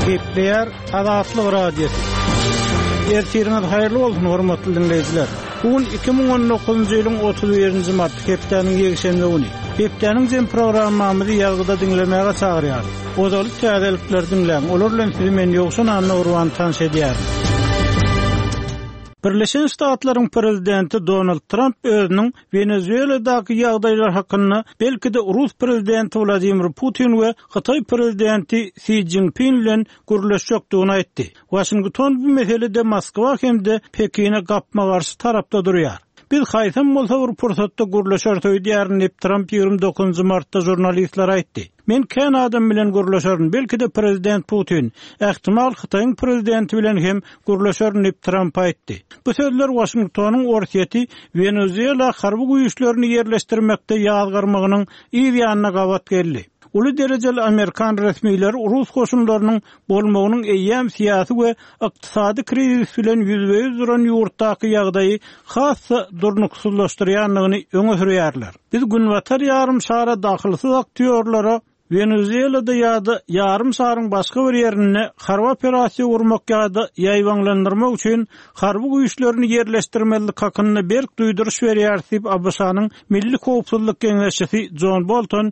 Kepler Azatlyk Radiosu. Ertiriniz hayırlı bolsun hormatly dinleyijiler. Bugün 2019-njy ýylyň 31-nji mart hepdeniň ýekşembe güni. Hepdeniň jem programmamyzy ýazgyda dinlemäge çagyrýar. Ozaly täzelikler dinleň. Olar bilen sizi men ýokşun Anna Urban tanış edýär. Birleşen Ştatlaryň prezidenti Donald Trump özüniň Venezueladaky ýagdaýlar hakynda belki de Rus prezidenti Vladimir Putin we Hytaý prezidenti Xi Jinping bilen görüşjekdigini aýtdy. Washington bu meselede Moskwa hemde Pekine gapma garşy tarapda durýar. Biz haýsam bolsa bir pursatda görüşär diýärni dep Trump 29 martda jurnalistlere aýtdy. Men kän adam bilen görüşärin, belki de prezident Putin, ähtimal Hytaýyň prezidenti bilen hem görüşärin dep Trump aýtdy. Bu sözler Washingtonyň orsiýeti Venezuela harby güýçlerini ýerleşdirmekde ýazgyrmagynyň ýa-ýanyna gabat geldi. Uly derejeli Amerikan resmiýetleri Rus goşunlarynyň bolmagynyň eýýäm syýasy we ykdysady krizis bilen ýüzbeýüz duran ýurtdaky ýagdaýy hassa durnuksuzlaşdyrýanlygyny öňe sürýärler. Biz günwatar ýarym şara dahylsyz aktýorlara Venezuelada ýa-da ýarym şaryň başga bir ýerine harby operasiýa gurmak ýa-da ýaýwanlandyrmak üçin harby güýçlerini ýerleşdirmelik hakynda berk duýduryş berýär diýip ABC-nyň Milli Howpsuzlyk Geňeşçisi John Bolton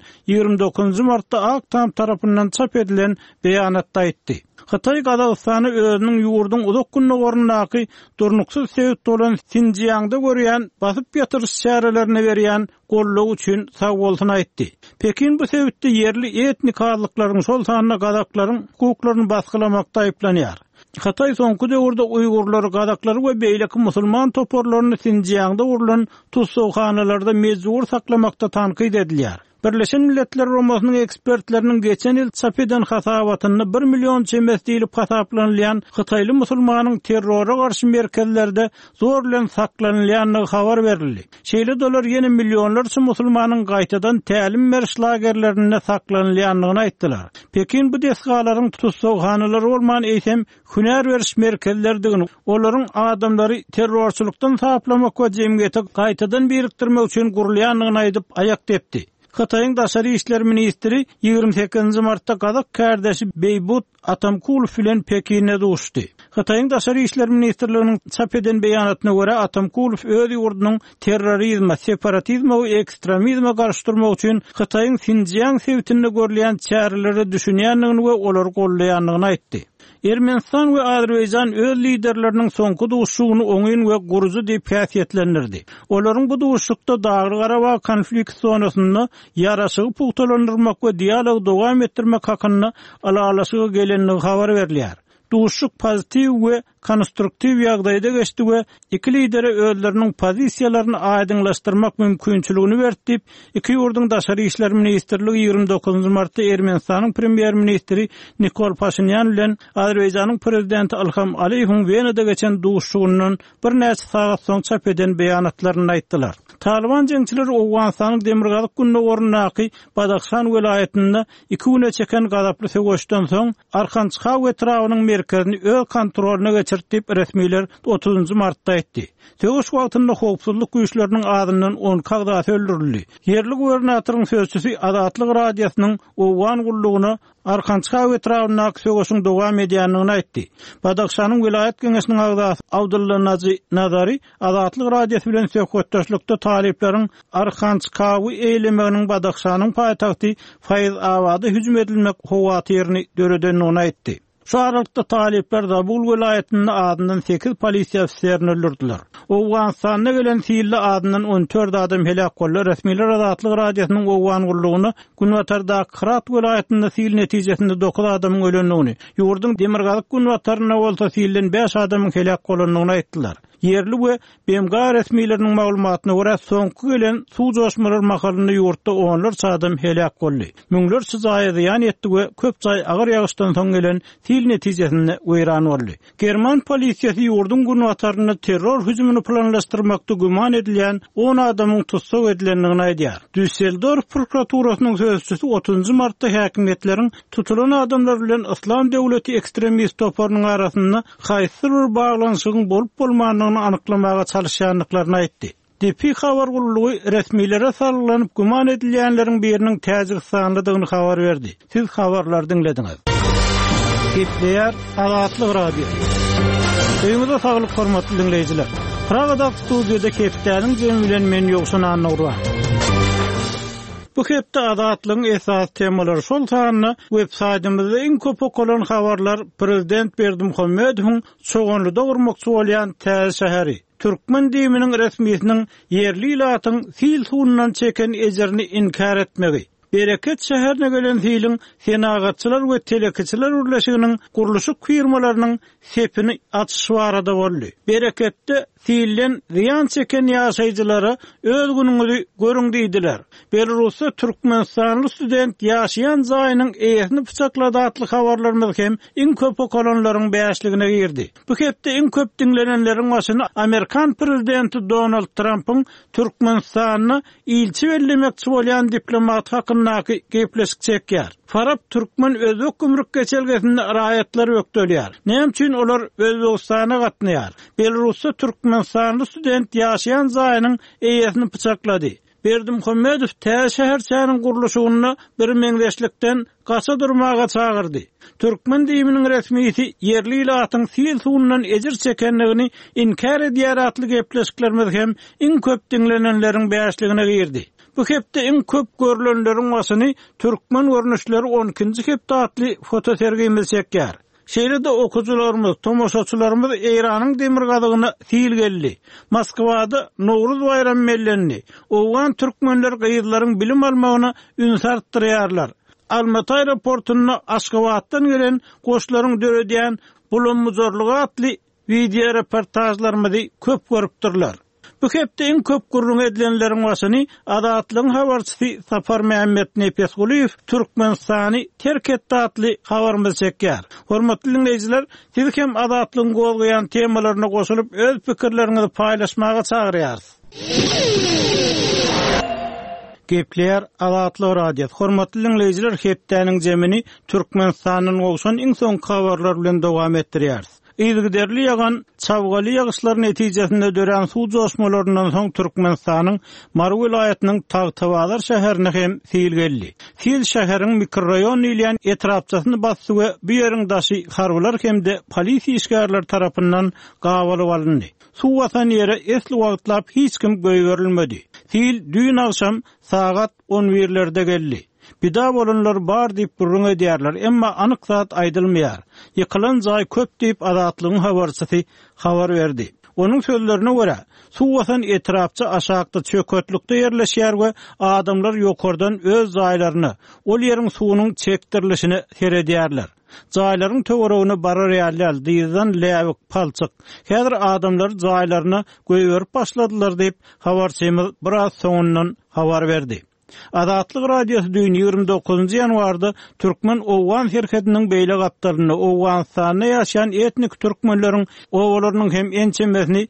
29 martda Aktam tarapyndan çap edilen beýanatda aýtdy. Hytaý Gazagystany özüniň ýurdun uzak günne gorundaky durnuksuz sebäp bolan Xinjiangda görýän basyp ýatyryş şäherlerine berýän gollugy üçin sag bolsun aýtdy. Pekin bu sebäpde yerli etnik azlyklaryň şol sanyna gazaklaryň hukuklaryny basgylamakda aýplanýar. Hytaý soňky döwürde Uýgurlar, gazaklary we beýleki musulman toporlaryny Xinjiangda urulan tutsawhanalarda mejbur saklamakda tanqid edilýär. Birleşen Milletler Romasynyň ekspertleriniň geçen ýyl çap eden hasabatyny 1 million çemes diýilip hasaplanylan Hytaýly musulmanyň terrora garşy merkezlerde zor bilen saklanylýanlygy habar berildi. Şeýle dolar ýene millionlarça musulmanyň gaýtadan tälim beriş lagerlerine saklanylýanlygyny aýtdylar. Pekin bu desgalaryň tutsawhanalary bolman eýsem hünär beriş merkezlerdigini, olaryň adamlary terrorçylykdan saklamak we jemgyýete gaýtadan birikdirmek üçin gurulýanlygyny aýdyp aýak tepdi. Hytaýyň daşary işler ministri 28 martda Gazak kardeşi Beybut Atamkulov bilen Pekine duşdy. Hytaýyň daşary işler ministrliginiň çap eden beýanatyna görä Atamkulov öz ýurdunyň terrorizme, separatizme we ekstremizme garşy durmak üçin Hytaýyň Xinjiang sebätinde görülýän çäreleri düşünýänligini we olary gollaýanlygyny aýtdy. Ermenistan we Azerbaýjan öz liderleriniň soňky duşugyny oňyn we guruzy diýip häsiýetlendirdi. Olaryň bu duşukda Dagly Garabag konflikt zonasynda ýaraşygy pugtalandyrmak we dialog dowam etdirmek hakynda alalaşyga gelenligi habar berilýär. Duşuk pozitiv we konstruktiv ýagdaýda geçdi we iki lideri özleriniň pozisiýalaryny aýdynlaşdyrmak mümkinçiligini berdi. Iki ýurduň daşary işler ministrligi 29 martda Ermenistanyň premier ministri Nikol Pashinyan bilen Azerbaýjanyň prezidenti Ilham Aliýewiň Wenada geçen duşugynyň bir näçe sagat soň çap eden beýanatlaryny aýtdylar. Taliban jeňçileri Owganistanyň Demirgazyk günne gorundaky Badakhşan welaýatynda 2 güne çeken gazaply söwüşden soň Arxançka we Trawnyň merkezini öz kontrolüne geçirtip resmiler 30 martda aýtdy. Söwüş wagtynda howpsuzlyk güýçleriniň adından 10 kagdaty öldürildi. Yerli gubernatoriň sözçüsi Azatlyk radiosynyň Owgan gullugyna Arxançka we Trawnyň söwüşiň dowam edýänligini aýtdy. Badakhşanyň welaýat geňeşiniň agdaşy Abdulla Nazary Azatlyk radiosy bilen söhbetdeşlikde talipleriň Arxançka we eýlemeginiň Badakhşanyň paýtagty Fayz Abada hüjüm edilmek howatyryny döredenligini aýtdy. Şu aralykda talipler Zabul welaýatynda adından 8 polisiýa ofiserini öldürdiler. Owganistanda gelen fiilli adından 14 adam helak boldy. Resmiler Azatlyk radiosynyň Owgan gullugyny Günwatarda Kırat welaýatynda fiil netijesinde 9 adamyň ölenligini, ýurdun Demirgazyk Günwataryna bolsa fiilden 5 adamyň helak bolanyny aýtdylar. Yerli we BMG resmiýetleriniň maglumatyna görä soňky gelen suw joşmalar mahalynda ýurtda onlarça adam helak boldy. Müňlerçe zaýadan etdi we köp jaý agyr ýagyşdan soň gelen fiil netijesinde weýran boldy. German polisiýasy ýurdun Günwataryna terror hüjümini planlaşdyrmakda güman edilýän 10 adamyň tutsak edilenligini aýdýar. Düsseldorf prokuraturasynyň sözçüsi 30 martda häkimetleriň tutulan adamlar bilen Islam döwleti ekstremist toparynyň arasynda haýsy bir baglanyşyň bolup bolmanyny anyklamaga çalışýanlyklaryny aýtdy. DP habar gullugy resmiýlere sarylanyp güman edilýänleriň biriniň täzir sanlydygyny habar berdi. Siz habarlary dinlediňiz. Gepleýär Azatlyk Radio. Öňüňizde saglyk hormatly dinleýijiler. Pragada studiýada Kepdäniň jemi bilen men ýokşan anawra. Bu hepde Azatlygyň esas temalary şol sanyny websaýtymyzda iň köp okulan habarlar Prezident Berdimuhammedowyň çoğunlyda urmakçy bolýan Täze şäheri. Türkmen diýiminiň resmiýetiniň yerli ilatyň fil suwundan çeken ejerini inkar etmegi. Bereket şäherine gelen filin senagatçylar we telekiçiler urlaşygynyň guruluşy firmalarynyň sepini açyşy barada boldy. Bereketde fiilden ziyan çeken ýaşaýjylary öz günüňizi görüň diýdiler. Belarusda Türkmenistanly student ýaşaýan jaýynyň eýesini pyçaklady atly habarlarymyz hem iň köp okulanlaryň bäşligine girdi. Bu hepde iň köp dinlenenleriň başyny Amerikan prezidenti Donald Trump'yň Türkmenistanyny ilçi bellemekçi bolýan diplomat hakyndaky gepleşik çekýär. Farap Türkmen özbek gümrük geçelgesinde raýatlar ökdölýär. Näme üçin olar Özbekistana gatnaýar? Belarusda Türkmenistanly student ýaşaýan jaýynyň eýesini pyçaklady. Berdimuhammedow Täze şäherçäniň guruluşyny bir meňzeşlikden gaça durmaga çagyrdy. Türkmen diýiminiň resmiýeti yerli ilatyň fil suwundan ejir çekenligini inkar edýär atly gepleşiklerimiz hem iň köp dinlenenleriň bäşligine girdi. Bu hepde iň köp görülenleriň başyny Türkmen görnüşleri 12-nji hepde atly fotosergimiz çekýär. Şeýlede okujularymyz, tomoşaçylarymyz Eýranyň demir gadygyny fil geldi. Moskwada Nowruz bayram mellenni. Owan türkmenler gyýylaryň bilim almagyna ünsartdyrýarlar. Almaty aeroportuna Aşgabatdan gelen goşlaryň döredýän bulanmazorlygy atly video reportajlarymyzy köp görüpdirler. Bu hepde iň köp gurrun edilenleriň başyny Azatlygyň habarçysy Safar Mehmet Nepesguliýew Türkmenistany terk etdi atly habarymyzy çekýär. Hormatly dinleýijiler, siz hem Azatlygyň gozgaýan temalaryna goşulyp öz pikirleriňizi paýlaşmaga çagyrýarsyz. Gepleýär Azatlyk Radio. Hormatly dinleýijiler, hepdäniň jemini Türkmenistanyň goşan iň soňky habarlar bilen dowam etdirýärsiz. Ýygyderli ýagan çawgaly ýagyşlar netijesinde dören suw joşmalaryndan soň Türkmenistanyň Maru vilayatynyň Tagtawazar şäherine hem fil geldi. Fil şäheriň mikroraýon ýylýan etrapçasyny basdy we bu ýeriň daşy harbylar hemde polisiýa işgärler tarapyndan gawalyp alındy. Suw watan ýere esli wagtlap hiç kim göýberilmedi. Fil dün akşam saat 11:lerde geldi. Bida bolanlar bar diýip burun edýärler, emma anyk zat aýdylmaýar. Ýykylan jaý köp diýip Azatlygyň habarçysy habar berdi. Onuň sözlerine görä, suw watan etrapça aşagda çökötlükde ýerleşýär we adamlar ýokardan öz jaýlaryny, ol ýeriň suwunyň çekdirilişini seredýärler. Jaýlaryň töweregine barar ýalyal diýden läwik palçyk. Häzir adamlar jaýlaryny göýberip başladylar diýip habarçymyz biraz soňundan habar berdi. Azatlyk radiosu düýün 29 ýanwarda Türkmen Owan şerhetiniň beýle gapdaryny Owganstanda ýaşaýan etnik türkmenleriň owalarynyň hem ençemesini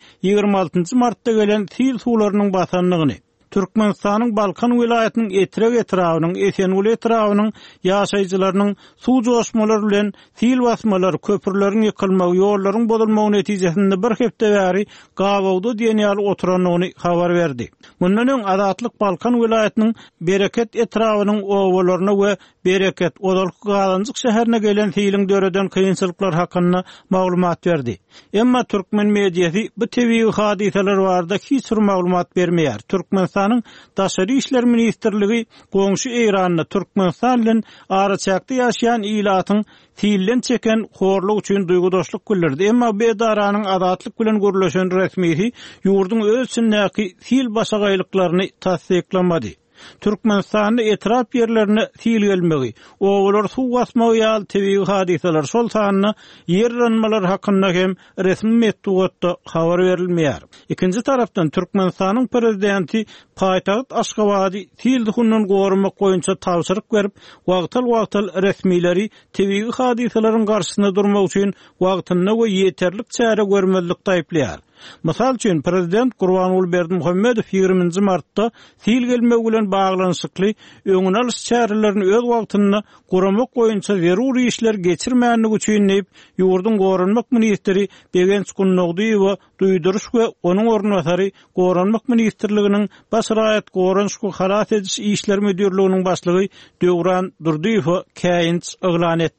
26 martda gelen fil suwlarynyň basanlygyny Türkmenistanyň Balkan vilayatynyň etrek etrawynyň, Esengul etrawynyň ýaşaýjylarynyň suw joşmalary bilen fil basmalary, köpürleriň ýykylmagy, ýollaryň bozulmagy netijesinde bir hepde bäri gawawda diýenýär oturanyny habar berdi. Mundan öň Azatlyk Balkan vilayatynyň Bereket etrawynyň owalaryna we Bereket Odalyk Galanjyk şäherine gelen filin döreden kynçylyklar hakynda maglumat berdi. Emma türkmen mediýasy bu tebii hadiseler barada hiç bir maglumat bermeýär. Türkmenistanyň Daşary işler ministrligi goňşy Eýranyny Türkmenistan bilen araçakda ýaşaýan ilatyň fiilden çeken horluk üçin duýgudaşlyk bildirdi. Emma bu edaranyň Azatlyk bilen gürleşen resmiýeti ýurdun öz sünnäki fil başagaýlyklaryny tasdiklamady. Türkmenistanyň etrap ýerlerine fil gelmegi, owalar suw basmagy ýaly tebii hadiseler şol sanyny ýerlenmeler hakynda hem resmi metduatda habar berilmeýär. Ikinji tarapdan Türkmenistanyň prezidenti paýtagat Aşgabady fil duhundan gormak boýunça tapşyryk berip, wagtal resmiýleri tebii hadiselerin garşysyna durmak üçin wagtyny we ýeterlik çäre görmezlikde aýplaýar. Mysal üçin prezident Gurbanuly Berdimuhammedow 20 martda fil gelmegi bilen baglanyşykly öňüne alyş çärelerini öz wagtyny guramak boýunça zeruri işler geçirmänligi üçin diýip ýurdun goranmak ministri Begenç Gunnogdyýew duýduruş we onuň ornatary goranmak ministrliginiň başraýat goranşyk halat ediş işler müdürliginiň başlygy Döwran Durdyýew käýinç eglan etdi.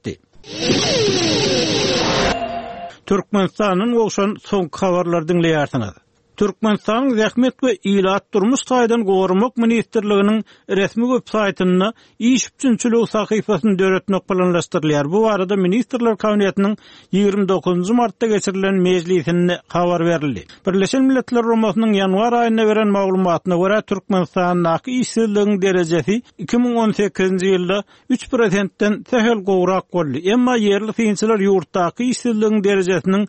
Türkmenistanyň oşan soňky habarlar dinleýärsiňiz. Türkmenistanyň Zähmet we Ilat durmuş taýdan gorumak ministrliginiň resmi web saýtyna iş üçinçilik sahyfasyny döretmek planlaşdyrylýar. Bu arada Ministrler Kabinetiniň 29 martda geçirilen mejlisinde habar berildi. Birleşen Milletler Romasynyň ýanwar aýyna beren maglumatyna görä Türkmenistanyň işsizligiň derejesi 2018-nji ýylda 3%-den tähel gowrak boldy. Emma yerli synçylar ýurtdaky işsizligiň derejesiniň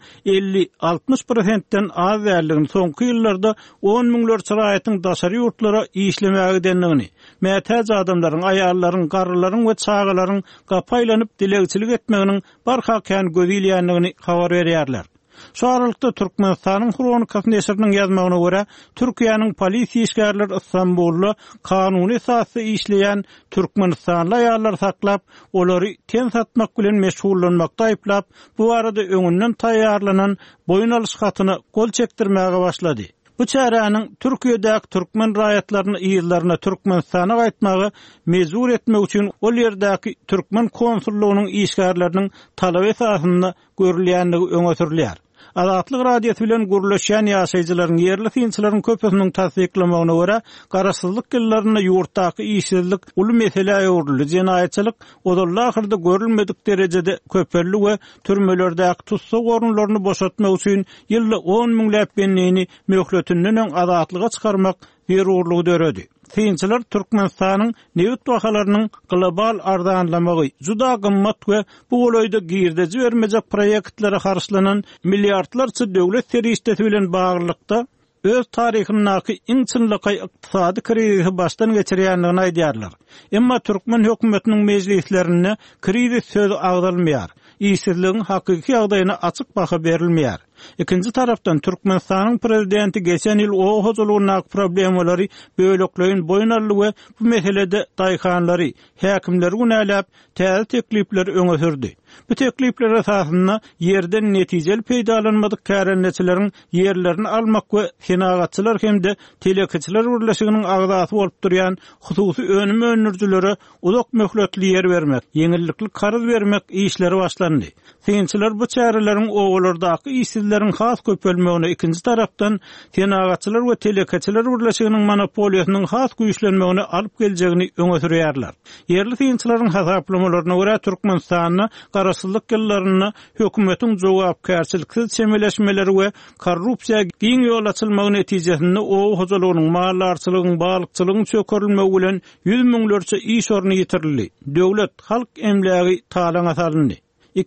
50-60%-den az däldigini soňky ýyllarda 10 miňler çyraýatyň daşary ýurtlara işlemäge denligini, mätäz adamlaryň, aýallaryň, garrylaryň we çagalaryň gapaýlanyp dilegçilik etmeginiň barhakän gözilýänligini habar berýärler. Şu aralykda Türkmenistanyň Kronikasy näşriniň ýazmagyna görä, Türkiýanyň polisiýa işgärleri Istanbulda kanuny esasy işleýän Türkmenistanly aýallar saklap, olary ten satmak bilen meşgullanmakda aýplap, bu arada öňünden taýýarlanan boyun alyş hatyny gol çekdirmäge başlady. Bu çäräniň Türkiýedäki türkmen raýatlaryny ýyllaryna Türkmenistana gaýtmagy mezur etmek üçin ol ýerdäki türkmen konsullugynyň işgärleriniň talap esasyna görülýänligi öňe sürilýär. Azatlyk radiýasy bilen gurulýan ýaşaýjylaryň yerli synçylaryň köpüsiniň tasdiklamagyna görä, garaşsyzlyk ýyllaryna ýurtdaky işsizlik uly mesele aýurly, jenaýatçylyk odalla ahyrda görülmedik derejede köpelli we türmelerdäki tutsak orunlaryny boşaltmak üçin ýylda 10 miňläp benliğini möhletinden azatlyga çykarmak berurlugy döredi. Synçylar Türkmenistanyň newit bahalarynyň global ardanlamagy juda gymmat we bu golaýda girdeji bermejek proýektlere harçlanan milliardlarça döwlet serişdeti bilen baglykda öz taryhynyňky iň çynlyky ykdysady krizisi başdan geçirýändigini aýdýarlar. Emma türkmen hökümetiniň mejlislerinde krizis sözi agdalmaýar. İşsizligiň hakyky ýagdaýyna açyk baha berilmeýär. Ikinci tarapdan Türkmenistanyň prezidenti geçen ýyl o hozurlugyna problemlary böлекleýin boýunarly we bu meselede daýkanlary, häkimleri günäläp täze teklipler öňe sürdi. Bu teklipler esasynda ýerden netijeli peýdalanmadyk kärenleçileriň ýerlerini almak we senagatçylar hemde telekiçiler birleşiginiň agdasy bolup durýan hususy önüm önürjülere uzak möhletli ýer bermek, ýeňillikli karız bermek işleri başlandy. Synçylar bu çäreleriň owalardaky işsizleriň has köpelmegine, ikinci tarapdan senagatçylar we telekiçiler birleşiginiň monopoliýasynyň has güýçlenmegine alyp geljegini öňe sürýärler. Yerli synçylaryň hasaplamalarına görä Türkmenistanyň garaşsyzlyk ýyllaryna hökümetiň jogapkärçiliksiz çemeleşmeleri we korrupsiýa giň ýol açylmagy netijesinde o hozurlugynyň mallarçylygyň, balykçylygyň çökerilmegi bilen 100 miňlerçe iş orny ýitirildi. Döwlet halk emlägi talaňa salyndy.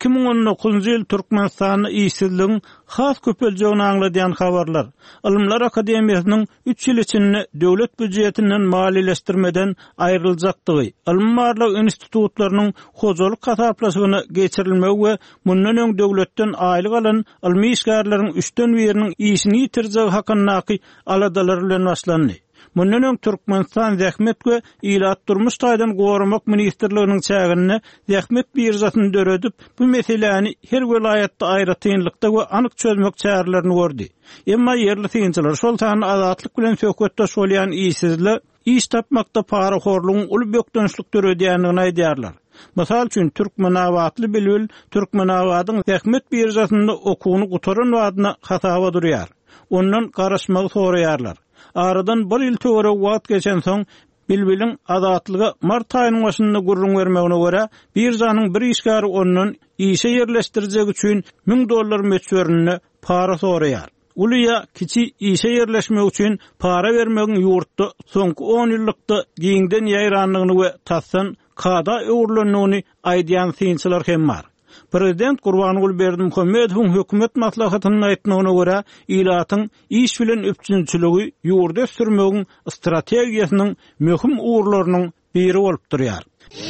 2019 ýyl Türkmenistanyň işsizligiň has köpeljegini aňladýan habarlar. Ilmlar Akademiýasynyň 3 ýyl içinde döwlet büdjetinden maliýeleşdirmeden aýryljakdygy, ilm-barlyk institutlarynyň hojalyk kasaplaşygyna geçirilmegi we mundan öň döwletden aýlyk alan ilmi işgärleriň 3-den biriniň işini ýitirjegi hakyndaky aladalary bilen başlandy. Mundan öň Türkmenistan Zähmet we Ilat durmuş taýdan gorumak ministrliginiň çägine Zähmet birjasyny döredip bu meseleni her vilayatda aýratynlykda we anyk çözmek çärelerini gördi. Emma yerli synçylar şol taýdan azatlyk bilen söhbetde şolýan işsizler iş tapmakda para horlugyň uly bökdönüşlik döredýändigini aýdýarlar. Mysal üçin Türkmenawatly bilbil Türkmenawadyň Zähmet birjasynda okuwyny gutaran wadyna hasaba durýar. Ondan garaşmagy soraýarlar. Aradan bir ýyl töwere wagt geçen soň bilbiliň azatlyga mart aýynyň başynda gurrun bermegine görä birjanyň bir işgäri ondan işe ýerleşdirjek üçin $1000 meçberini para soraýar. Ulyja kiçi işe ýerleşmek üçin para bermegiň ýurtda soňky 10 ýyllykda giňden ýaýranlygyny we tassan kada öwrlenýäni aýdýan synçylar hem bar. Prezident Gurbangul Berdimuhammedowyň hökümet maslahatynyň aýtmagyna görä, Ilatyň iş bilen öpçünçiligi ýurda sürmegiň strategiýasynyň möhüm uğurlarynyň biri bolup durýar.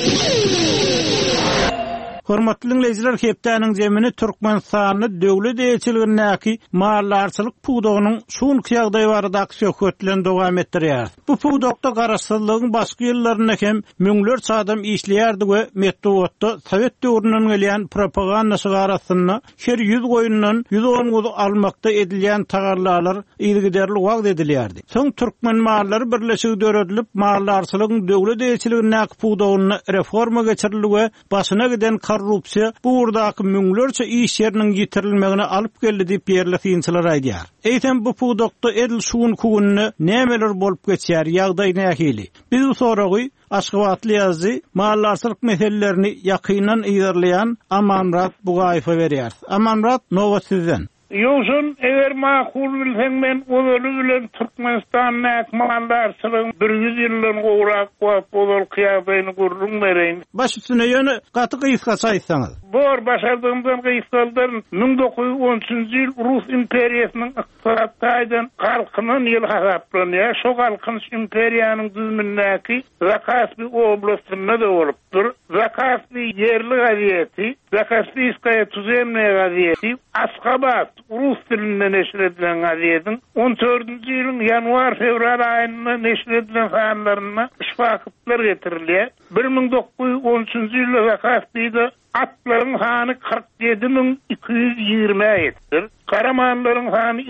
Hormatly dinleýijiler, hepdäniň jemini Türkmenistanyň döwlet elçiligindäki mallarçylyk puwdagynyň şunky ýagdaý baradaky söhbetlerini dowam etdirýär. Bu puwdakda garaşsyzlygyň başga ýyllarynda hem müňlerçe adam işleýärdi we Medowatda Sowet döwründen gelýän propagandaçy arasynda her 100 goýundan 110 gozy almakda edilýän tagarlalar ýygyderli wagt edilýärdi. Soň türkmen mallary birleşigi döredilip, mallarçylygyň döwlet elçiligindäki puwdagyny reforma geçirildi we başyna giden korrupsiýa bu urdaky müňlerçe iş ýeriniň ýitirilmegine alyp geldi diýip ýerli synçylar aýdýar. Eýtem bu pudokda edil şuun kugunny nämeler bolup geçýär, ýagdaý nähili. Biz bu soragy Aşgabatly ýazdy, mahallarçylyk meselelerini ýakynan ýerleýän Amanrat Bugaýew berýär. Amanrat, nowa sizden. Yoşun eger makul bilsen men ozaly bilen Türkmenistan mahallarçylygyň 100 ýylyň gowrak bolal kıyabeýini gurrun bereýin. Baş üstüne ýöne gaty gysga saýsaňyz. Bor başardığımdan gysgaldan 1913-nji ýyl Rus imperiýasynyň ykdysadydan kalkynyň ýyl hasaplanýar. Şo kalkynç imperiýanyň düzümindäki Zakaspi oblastyna da bolupdyr. Zakaspi ýerli gaziýeti, Zakaspiyskaya tuzemnaya gaziýeti, Aşgabat Rus dilinden neşr edilen gaziýetiň 14-nji ýylyň ýanwar-fevral aýynda neşr edilen sanlaryna şahytlar getirilýär. 1913-nji ýylda Zakaspiyda atlaryň sany 47.220 etdir. Karamanlaryň sany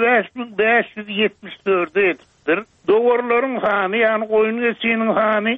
55.574 etdir. Dogorlaryň sany ýani goýun geçiniň sany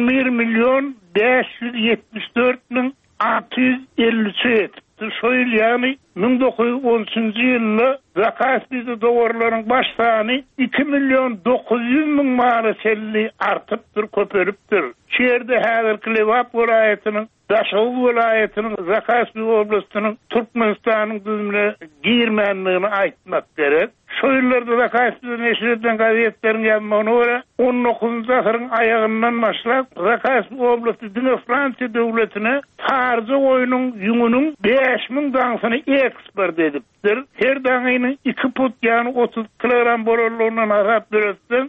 11.574.653 etdir. Şoýl ýani 1913-nji ýylda Zakaspiyda dogorlaryň baş sany 2.900.000 manaselli artypdyr, köperipdir. Şeýerde häzirki Lewap welaýatynyň Daşow welaýatynyň Zakaspi oblastynyň Türkmenistanyň düzümine girmänligini aýtmak gerek. Şo ýyllarda Zakaspiyda neşr edilen gazetleriň ýazmagyna görä 19-njy asyryň aýagyndan başlap Zakaspi oblasty Fransiýa döwletine tarjy goýunyň ýüňüniň 5000 daňsyny eksport edipdir. Her daňynyň 2 put ýani 30 kilogram bolorlygyndan hasap beretsen,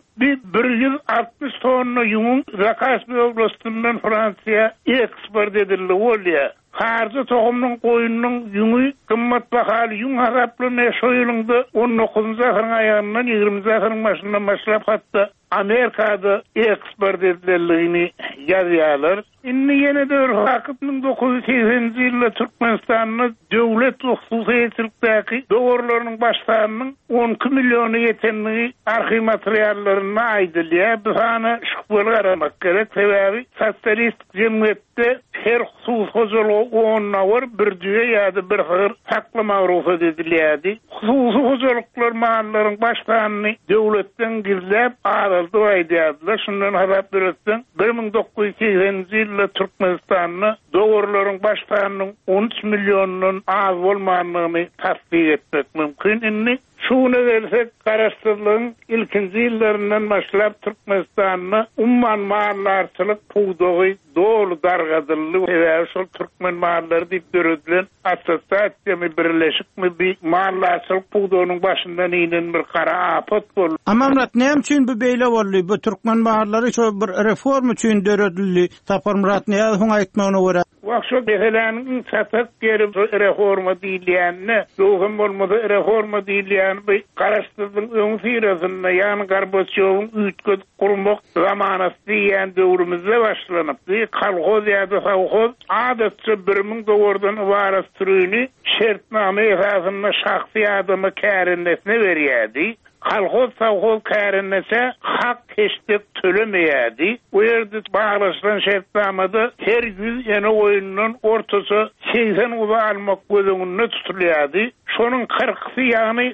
160 tonna ýüňüň Zakaspi oblastyndan Fransiýa eksport edildi bolýar. Harjy tohumnyň goýunyň ýüňi gymmat bahaly ýüň hasaplanýar. Şo ýylynda 19-njy asyryň aýagyndan 20-nji asyryň başyndan başlap hatda Amerikada eksport edilenligini ýazýarlar. Inni ýene de wagt 1980-nji ýylda Türkmenistanyň döwlet hususiyetlikdäki dogorlarynyň başlarynyň 12 milliony ýetenligi arxiv materiallaryna aýdylýar. Bu hany şüpeli garamak gerek. Sebäbi sosialist jemgyýetde her husus hojalygy 10 nawar bir düýe ýa-da bir hyr saklama ruhsat edilýärdi. Hususy hojalyklar mahallaryň başlaryny döwletden gizläp aldy aýdýarlar. Şundan hasap beretsen 1980-nji ýylda Türkmenistanyň dogorlaryň başlarynyň 13 millionyň az bolmanlygyny tasdik etmek mümkin. Inni şuna gelsek, garaşdyrlygyň ilkinji ýyllaryndan başlap Türkmenistanyň umman mahallarçylyk puwdogy dolu dargadylly we şol türkmen mahallary diýip göredilen assosiasiýa birleşikmi bir mahallarçylyk puwdogynyň başyndan inen bir kara apat boldy. Amamrat näme üçin bu beýle boldy? Bu türkmen mahallary şo bir reform üçin döredildi. Taparmurat näme hoň aýtmagyna görä? Wagşo behelanyň satak geri reforma diýilýänne, dogum bolmady reforma diýilýän bu garaşdyrdyň öňü firasynda ýani Gorbaçowyň üýtge gurmak zamanasy diýen döwrümizde başlanypdy. Kolhoz ýa-da sowhoz adatça 1000 dogordan ibaret türüni şertname esasynda şahsy adama kärinnesine berýärdi. Kolhoz sowhoz kärinnese hak keşdip tölemeyärdi. Bu ýerde baglaşylan şertnamada her 100 ýene goýunyň ortasy 80 uza almak gözüňde tutulýardy. Şonuň 40-sy ýagny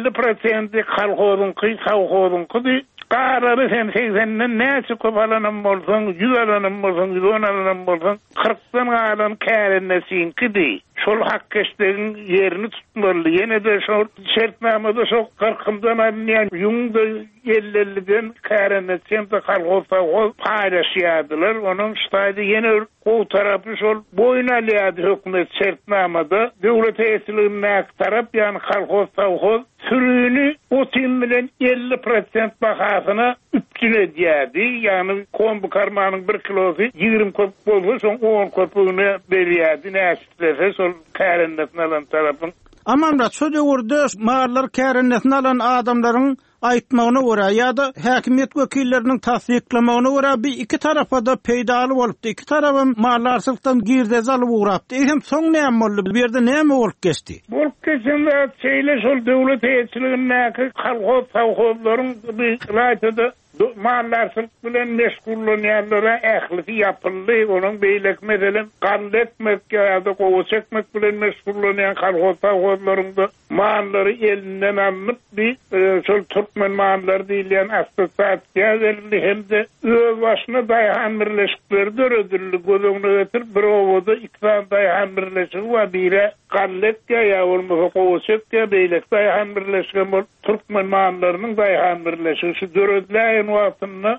50% kolhozyňky, sowhozyňky qarary sen 80-den näçe köp alanan bolsaň, 100 alanan bolsaň, 110 alanan bolsaň, 40-dan alan kärinnesinki. Şol hak keşdegin yerini tutmaly. Ýene de şol şertnamada şol 40-dan alýan ýüňde 50-den kärinnesin de kolhoza paýlaşýardylar. Onuň ştaýdy ýene o tarapy şol boyun alýardy hökümet şertnamada. Döwlet eýsiliginden tarap ýani kolhoz sowhoz sürüni o tim bilen 50% bahasyna üpçün edýärdi. Ýani kombu karmanyň 1 kilosy 20 köp bolsa, şoň 10 köpüni berýärdi. Näçe şol kärinnesini alan tarapyň. Amamrat, şo döwürde mahallar kärinnesini alan adamlaryň aýtmagyna görä ýa-da häkimet wekilleriniň tasdiklamagyna görä bir iki tarafa da peýdaly bolupdy. İki tarapym mahallarçylykdan girdez alyp ugrapdy. Hem soň näme boldy? Bu ýerde näme bolup geçdi? Bolup geçende şeýle şol döwlet eýetçiligindäki kolhoz sowhozlaryň bir raýatyda Mallarçylyk bilen meşgullanýanlara ählisi ýapyldy. Onuň beýlek meselen garly etmek ýa-da gowy çekmek bilen meşgullanýan halkota mallary elinden alınıp şol türkmen mallary diýilen assosiasiýa berildi hemde öz başyna daýhan birleşikleri döredildi. Gözüňe getir bir owada ikram daýhan birleşigi we bire garletge ýa bolmasa gowy çekge beýlek daýhan birleşigi bol türkmen mallarynyň daýhan birleşigi şu döredilýän wagtynda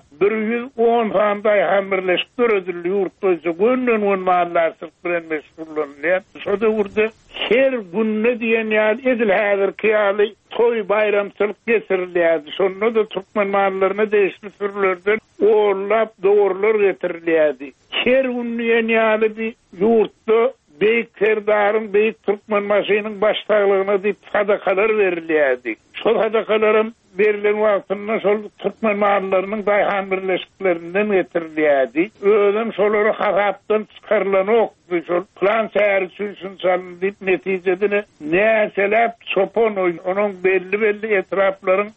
110 fan daýhan birleşik döredildi ýurtda gönnen on mallarçylyk bilen meşgullanýan. Şoda urda her günne diýen ýaly edil häzirki ýaly toy bayramçylyk getirilýärdi. Şonda da türkmen mallaryna değişli türlerden oğurlap doğurlar getirilýärdi. Her günne diýen ýaly bir ýurtda beýik serdarın, beýik türkmen maşynyň başçylygyna diýip sadakalar berilýärdi. Şol sadakalarym berilen wagtynda şol türkmen mallarynyň daýhan birleşiklerinden getirilýärdi. Özüm şolary hasapdan çykarylan okdy. Şol plan şäher üçin çaldyp netijede näselep çopon onuň belli etraplaryň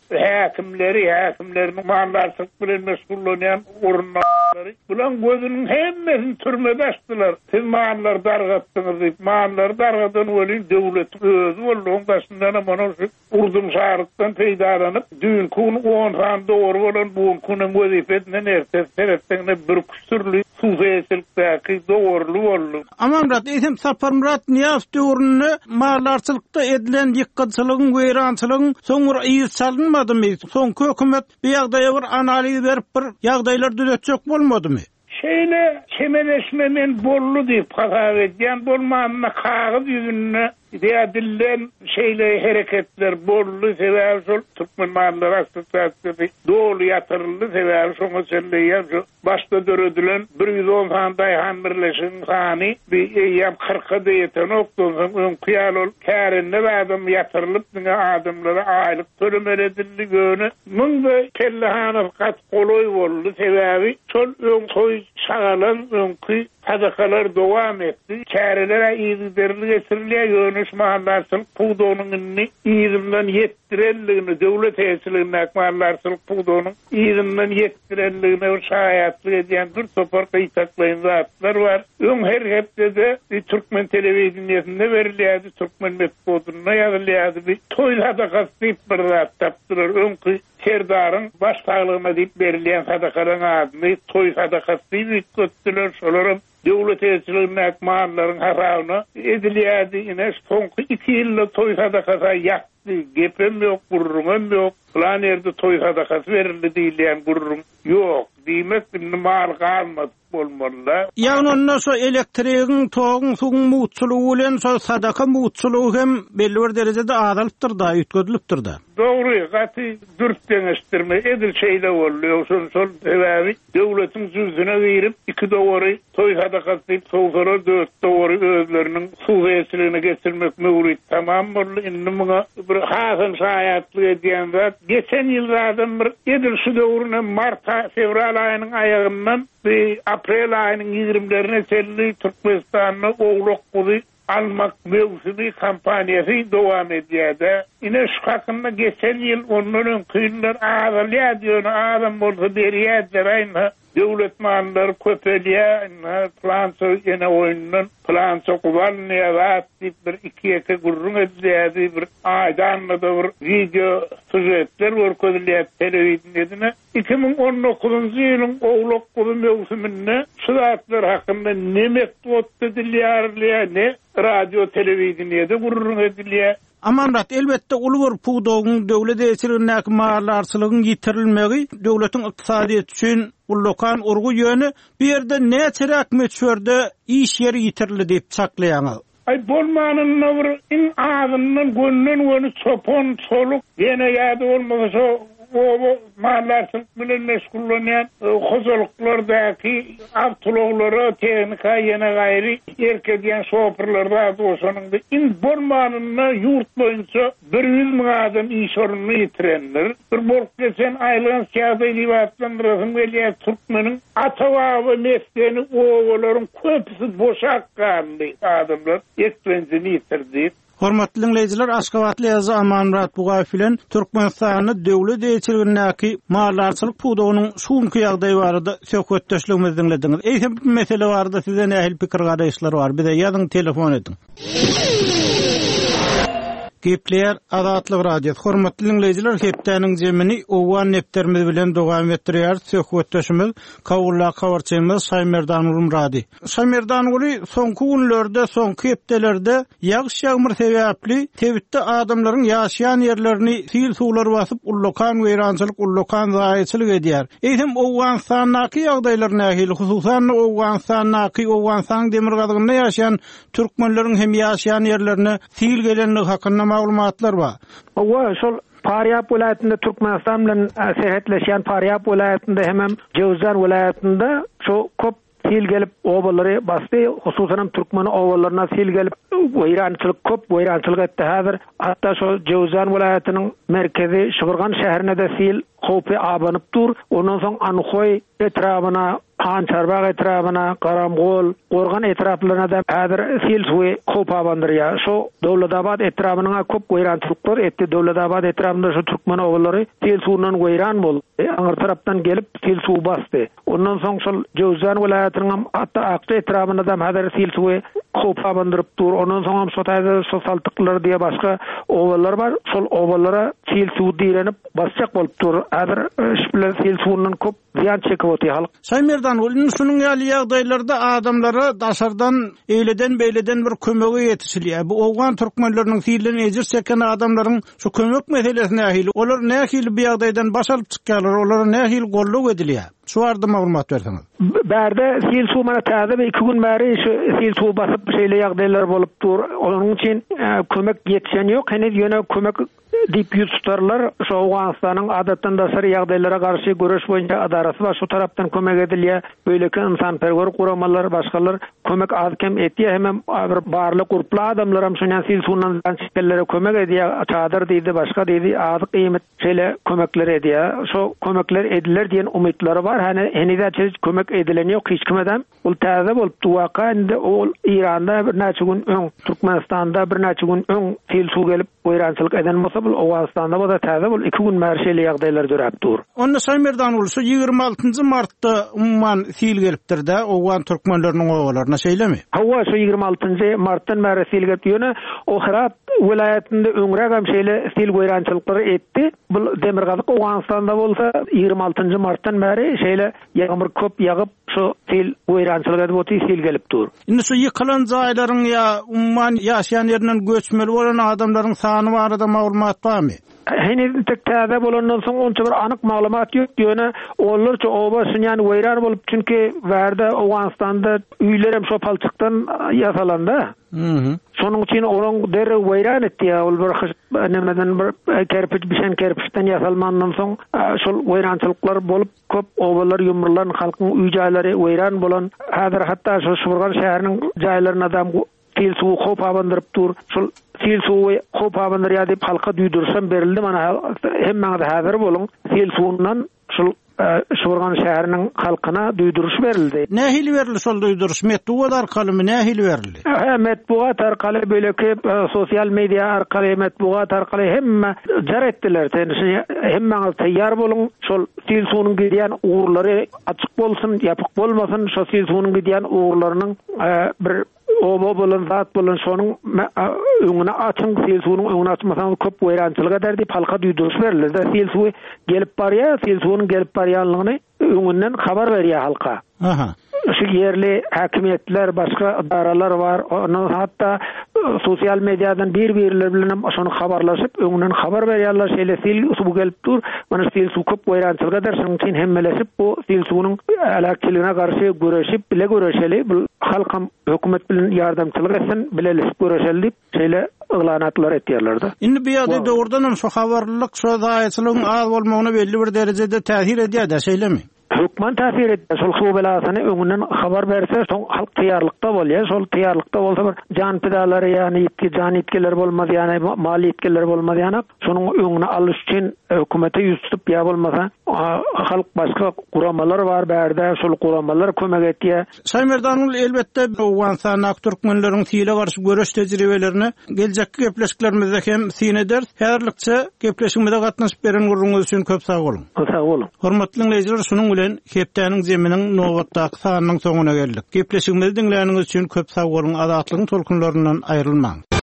häkimleriniň mallarçylyk bilen meşgullanýan orunlary bulan gözüniň hemmesini türmede açdylar. Siz mallar dargatdyňyz diýip mallar dargadan welin döwlet özü bolan başyndan mana şu urdum şaharykdan peýdalanyp düň kun 10 fan doğru bolan bu kunyň wezifetine ertesine bir küsürlü suweslikdäki doğrulu boldy. Amanrat etem Saparmurat Niyaz döwründe mallarçylykda edilen ýykkynçylygyň weýrançylygyň soňra iýiz salynmadymy? Soňky hökümet bu ýagdaýa bir analiz berip bir ýagdaýlar düzetjek bolmadymy? Şeýle çemeleşmemen bollu diýip hasap edýän bolmanyna kagyz ýüzünde diýdilen şeýle hereketler bollu sebäbi şol türkmen mallary assosiasiýasy dolu ýatyryldy sebäbi şoňa selleýär şu başda döredilen 110 fan daýhan birleşigiň sany bir ýam 40 diýeten okdoň öňküýal ol kärinde adam ýatyrylyp diňe adamlara aýlyk tölemedildi göni munda kellehany gat goloy boldy sebäbi şol öňküy şagalan öňküy sadakalar dowam etdi. Kärelere iýizlerli getirilýär ýöneş mallarçylyk puwdonuny iýizimden ýetdirelligini döwlet täsirligine mallarçylyk puwdonuny iýizimden ýetdirelligine şaýatlyk edýän bir topar gaýtaklaýan zatlar bar. Öň her hepde türkmen telewizionyasynda berilýärdi, türkmen medeniýetine ýazylýardy. Toý sadakasy bir zat tapdylar. Öňkü serdarın başçylygyna diýip berilýän sadakalar adyny toý sadakasy diýip götürdüler. Şolarym döwlet täsirligine mallaryň haragyna edilýärdi. Ine soňky 2 ýylda toý sadakasy ýakdy. Gepem ýok, gurrumam ýok. Plan ýerde toý sadakasy berildi diýilýän gurrum ýok. Diýmek mal galmady bolmaly. Ýagny ondan so elektrigiň, togyň, suwuň muçulugy bilen so sadaka muçulugy hem belli bir derejede azalypdyr da, ýetkizilipdir da. Dogry, gaty dürtdeňişdirme edil şeýle bolýar. Şol sebäbi döwletiň ýüzüne girip 2 dogry toý sadakasy diýip sowsara 4 dogry özleriniň suwesligine getirmek mewrit tamam boldy. Indi muňa bir hasan şaýatlyk edýän zat geçen ýyllardan bir edil şu döwrüne mart fevral aýynyň aýagyndan aprel aýynyň 20-lerine selli Türkmenistanyň ogluk guly almak mevsimi kampanyasy dowam edýärdi. Ine şu hakynda geçen ýyl ondan öňküýler ağalýar adam bolsa berýärler aýna döwlet mallary köpelýär, plança ýene oýundan plança gubalnýar bir 2 gurrun edilýärdi, bir aýdan da bir video sujetler görkezilýär telewizionyada. 2019-njy ýylyň ogluk guly mevsiminde şu zatlar hakynda nemek edilýär, ne radio telewizionyada gurrun edilýär. Amanrat elbette ulur puwdogyň döwlet täsirine mallarçylygyň ýitirilmegi döwletiň ykdysadyýet üçin ullokan urgu ýöne bir ýerde näçe rakmetşörde iş ýeri ýitirildi diýip çaklaýaňyz. Ay bolmanyň bir in ağzyndan gönnen wany çopon soluk ýene ýa-da bolmasa o mallarçylyk bilen meşgullanýan hozurluklardaki avtologlara, tehnika ýene gaýry erkedýän şoferlerde oşanyň in bolmanyna ýurt boýunça 100 000 adam iş oruny ýitirenler. Bir bolup geçen aýlyň siýasy liwatlandyrasyn welýär türkmeniň atawaby mesleğini ogolaryň köpüsi boşak garly adamlar etwenjini ýitirdi. Hormatly dinleyijiler, Aşgabatly ýazy Amanmurat Bugaýew bilen Türkmenistanyň döwlet eýçiligindäki mallarçylyk pudugynyň şuňky ýagdaýy barada söhbetdeşligimizi dinlediňiz. Eýsem bir mesele barada size nähil pikir garaýşlar bar? Bize ýazyň, telefon edin. Gepler Azatlyk radiosu. Hormatly dinleyijiler, hepdeniň jemini owan nepterimiz bilen dowam etdirýär. Söhbetdeşimiz Kawulla Kawarçymyz Saýmerdan Urumrady. Saýmerdan uly soňky günlerde, soňky hepdelerde ýağış ýağmur sebäpli tebitde adamlaryň ýaşaýan ýerlerini sil suwlar basyp ullukan weýrançylyk, ullukan zaýatçylyk edýär. Eýsem Owganstanyň ýagdaýlary nähili, hususan Owganstanyň demir gazygyny ýaşaýan türkmenleriň hem ýaşaýan ýerlerini sil gelenligi hakynda maglumatlar bar. Owa şol Faryap vilayetinde Türkmenistan bilen sehetleşen Faryap vilayetinde hem Jowzan vilayetinde şu köp sil gelip obalary basty, hususan Türkmen oballaryna sil gelip weýrançylyk köp weýrançylyk etdi. Häzir hatda şu Jowzan vilayetiniň merkezi Şygyrgan şäherine de sil howpy abanyp dur. Ondan soň Anhoy etrabyna, Hançarbag etrabyna, Garamgol, Gorgan etraplarına da häzir sil suwy howp abandyrýar. Şu Dowlatabad etrabyna köp weýrançylyklar etdi. Dowlatabad etrapynda şu Türkmen obalary sil suwundan weýran boldy. Aňyr tarapdan gelip sil suw basty. Ondan soň şol Jowzan vilayetiniň hatda Akça etrabyna da häzir sil suwy howp abandyryp dur. Ondan soň şu taýda saltyklar diýe başga obalar bar. Şol obalara sil suw diýenip basjak bolup dur. Häzir şüplen sil suwundan köp ziyan çekip otýar halk. Saýmerdan uly şunuň ýaly ýagdaýlarda adamlara daşardan eýleden beýleden bir kömegi ýetişilýär. Bu owgan türkmenleriniň fiilden ejir çeken adamlaryň şu kömek meselesine nähili, olar nähili bu ýagdaýdan baş alyp çykýarlar, olara nähili golluk edilýär. Şu arada maglumat berdiňiz. Berde sil suw mana täze 2 gün bäri şu sil suw basyp şeýle ýagdaýlar bolup dur. Onuň üçin kömek ýetişen ýok. Hene ýöne kömek diýip ýüz tutarlar. Şu Owganstanyň adatdan daşary ýagdaýlara garşy görüş boýunça adarasy var. Şu tarapdan kömek edilýär. Böyleki insanperwer guramalar, başgalar kömek azkem etýär. Hem barly guruply adamlar hem şuňa sil suwundan çykellere kömek edýär. Çadyr diýdi, başga diýdi, azy kıymet şeýle kömekler edýär. Şu kömekler ediler diýen umytlary bar. Henide kömek edilen yok hiç kimeden. Ol täze bolup duwaka indi ol İran'da bir näçe gün öň, Türkmenistan'da bir näçe gün öň sil suw gelip weýrançylyk eden bolsa bul Owganstanda da täze bol 2 gün märşeli ýagdaýlar dörap dur. Onda Saýmerdan ulsa 26 martda umman sil gelipdir de Owgan türkmenleriniň owalaryna şeýlemi? Hawa şu 26 martdan bäri sil gelip ýöne Ohirat vilayetinde öňrägem şeýle sil weýrançylykları etdi. Bu Demirgazyk Owganstanda bolsa 26 martdan bäri şeýle ýağmur köp ýagyp şu sil weýrançylyk edip oty sil gelip dur. Indi şu ýykylan jaýlaryň ýa umman ýaşaýan ýerinden göçmeli bolan adamlaryň sany barada maglumat barmy? Hene täze bolandan soň onça bir anyk maglumat ýok. Ýöne olurça oba şunyan weýran bolup çünki bärde Owganstanda üýler hem şo palçykdan ýasalanda. Şonuň üçin olaň derre weýran etdi. Ol bir nemeden bir kerpiç bişen kerpiçden ýasalmandan soň şol weýrançylyklar bolup köp obalar ýumurlan halkyň üý jaýlary weýran bolan. Häzir hatda şu Şygyrgan şäheriniň jaýlaryna da sil suw howp abandyryp dur. Şol sil suw howp abandyrýar diýip halka duýdursam berildi. Mana hemmeňiz häzir bolun. Sil suwundan şol Şygyrgan şäheriniň halkyna duýduruş berildi. Nähili berildi şol duýduruş? Metbuat arkalymy nähili berildi? Metbuat arkaly böyleki sosial media arkaly, metbuat arkaly hemme jar etdiler. Hemmeňiz taýýar bolun. Şol sil suwunyň gidýän uğurlary açyk bolsun, ýapyk bolmasyn. Şol sil suwunyň gidýän uğurlarynyň bir oba bolan zat bolan şonuň öňüne açyň sil suwunyň öňüne açmasaň köp weýrançylyk eder diýip halka duýduruş berildi. Sil suwy gelip barýar, sil suwunyň gelip barýanlygyny öňünden habar berýär halka. Aha. Şu yerli hakimiyetler, başka idaralar var. Onu hatta sosyal medyadan bir-birler bilen şonu habarlaşıp öňünden habar berýärler. Şeýle sil suw gelip dur. Mana sil suw köp weýrançylyk eder. Şonuň üçin hemmelesip bu sil suwynyň alakçylygyna garşy göreşip bile göreşeli. Bu halkam hökümet bilen ýardamçylyk etsin, bilelesip göreşeli diýip şeýle ıglanatlar etýärler. Indi bu ýagdaýda doğrudan şu habarlyk, şu daýaçylygyň az bolmagyna belli bir derejede täsir edýär, şeýlemi? hökmen täsir etdi. Şol suw belasyny öňünden habar berse, şol halk tayarlykda bolýar. Şol tayarlykda bolsa bir jan pedalary ýani jan itkiler bolmaz, ýani mali itkiler bolmaz ýani. Şonuň öňüne alyş üçin hökümete ýüz tutup ýa bolmasa halk başga guramalar bar berde, şol guramalar kömek etýär. Saýmerdanul elbetde Owganstanyň türkmenleriň tile garşy görüş tejribelerini geljekki gepleşiklerimizde hem sine eder. Häzirlikçe gepleşigimizde gatnaşyp beren gurrunuz üçin köp sag bolun. Sag bolun. Hormatly dinleyijiler, şunuň bilen Hepdäniň zeminiň nowatdaky sanynyň soňuna geldik. Gepleşigimizi dinläniňiz üçin köp sag bolun. Azatlygyň tolkunlaryndan aýrylmaň.